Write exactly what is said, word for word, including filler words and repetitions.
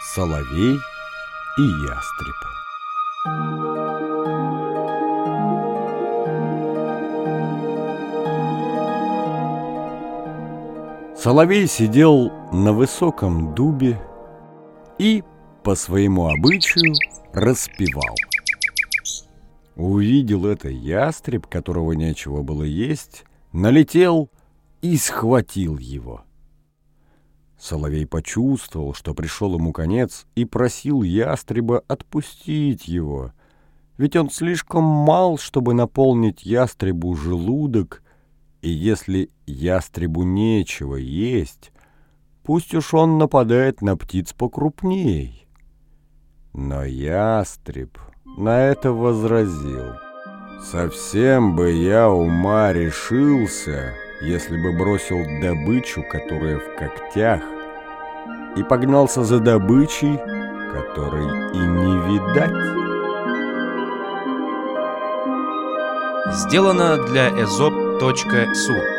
Соловей и ястреб. Соловей сидел на высоком дубе и, по своему обычаю, распевал. Увидел это ястреб, которого нечего было есть, налетел и схватил его. Соловей почувствовал, что пришел ему конец, и просил ястреба отпустить его, ведь он слишком мал, чтобы наполнить ястребу желудок, и если ястребу нечего есть, пусть уж он нападает на птиц покрупней. Но ястреб на это возразил: «Совсем бы я ума решился, если бы бросил добычу, которая в когтях, и погнался за добычей, которой и не видать». Сделано для эзоп точка су.